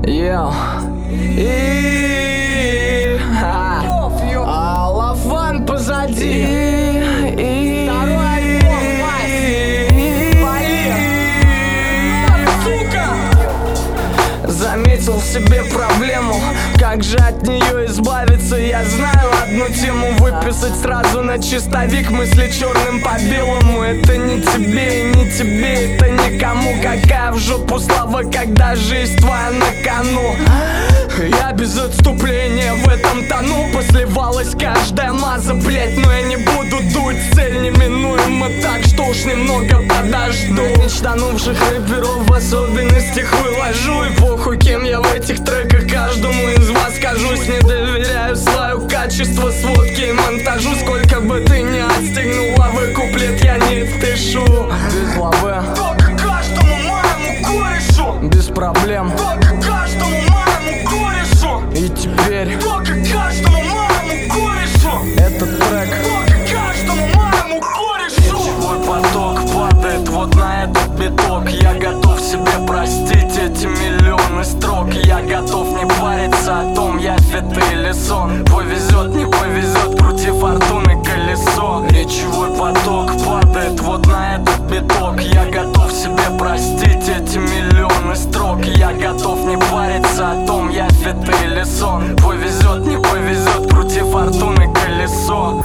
Лаван позади. Заметил в себе проблему, как же от нее избавиться? Я знаю одну тему, выписать сразу на чистовик мысли черным по белому. Это не тебе и не тебе, это никому. Какая в жопу слава, когда жизнь твоя на кону. Я без отступления в этом тону. Посливалась каждая маза, блять, но я не буду дуть. Цель неминуема, так что уж немного подожду. Мечтанувших рэперов в особенностях выложу. И похуй, кем я в этих треках, каждому из вас кажусь. Не доверяю свое качество сводки и монтажу. Сколько бы ты ни отстегнул лавы, куплет я не впишу. Без лавы, только каждому моему корешу. без проблем, только каждому моему корешу. и теперь только каждому моему корешу. этот трек только каждому моему корешу. Мой поток падает вот на этот биток. Я готов себе простить эти миллионы строк. Я готов не париться о том, я фит или сон. Повезет, не повезет, крути фортуны колесо. Речевой поток падает вот на этот биток. Я готов себе простить эти миллионы строк. Я готов не париться о том, я фит или сон. Повезет, не повезет, крути фортуны колесо.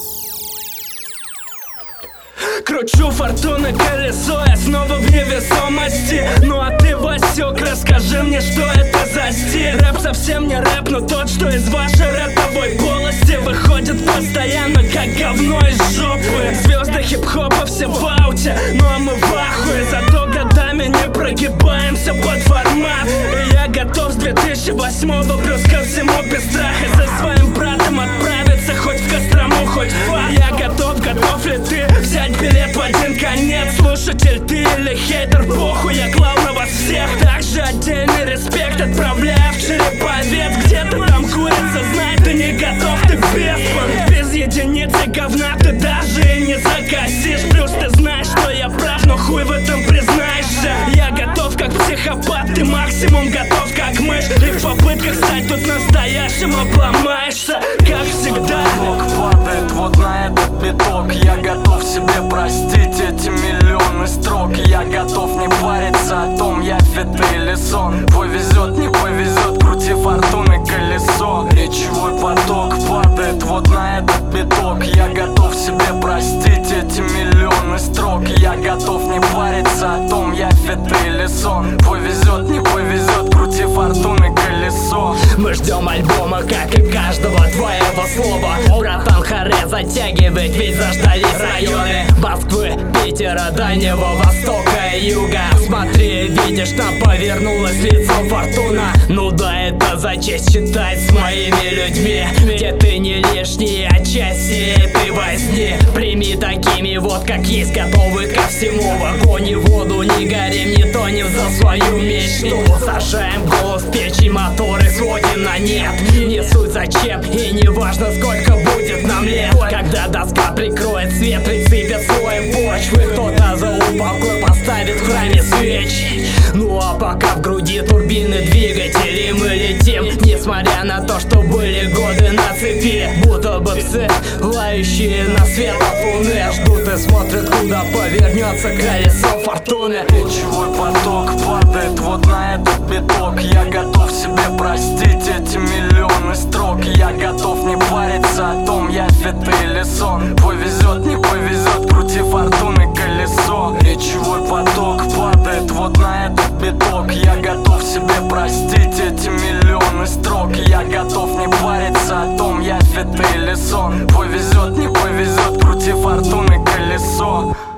Кручу фортуны колесо, я снова в невесомости. Ну а ты, Васек, расскажи мне, что это за стиль. Рэп совсем не рэп, но тот, что из вашей рэповой полости выходит постоянно, как говно из жопы. Звезды хип-хопа все в ауте, ну а мы в ахуе. Зато годами не прогибаемся под формат. И я готов с 2008-го плюс ко всему без страха за своим братом отправиться хоть в Кострому, хоть в ад. Я готов, готов ли ты взять билет в один конец? Слушатель ты или хейтер, похуй, я клал на вас всех. Также отдельный респект отправляю в череповец. Где-то там курица, знай, ты не готов, ты беспон. Без единицы говна ты даже и не закосишь. Плюс ты знаешь, что я прав, но хуй в этом признаешься. Я готов как психопат, ты максимум готов как мышь. И в попытках стать тут настоящим обломаешься, как всегда. Поток падает вот на этот биток. Я готов себе простить эти миллионы строк. Я готов не париться о том, я фит или сон. Повезет, не повезет, крути фортуны колесо. Речевой поток падает вот на этот биток. Я готов себе простить эти миллионы строк. Я готов не париться о том, я фит или сон. Повезет, не повезет, крути фортуны колесо. Мы ждем альбома, как и каждого твоего слова. Братан, харе затягивает, ведь заждались районы Москвы, Питера, Дальнего Востока и Юга. Смотри, видишь, там повернулась лицом фортуна. Ну да, это за честь считать с моими людьми, где ты не лишний, а части этой возни. Прими такими вот, как есть, готовы ко всему. В огонь и воду не горим, не тонем за свою мечту. Сажаем голос в печь и моторы сводим на нет. Не суть зачем и не важно, сколько будет нам лет. Когда доска прикроет свет, прицепит слоем почвы, кто-то за упокой поставит в храме свечи. Ну а пока в груди турбины двигателей мы летим, несмотря на то, что были годы на цепи. Будто бы псы, лающие на свет от луны, ждут и смотрят, куда повернется колесо фортуны. Речевой поток падает вот на этот биток. Я готов себе простить эти миллионы строк. Я готов не париться о том, я фит или сон. Повезет, не повезет, крути фортуны колесо. Речевой поток падает вот на этот биток. Я готов себе простить эти миллионы строк. Я готов не париться о том, я фит или сон. Повезет, не повезет, крути фортуны колесо.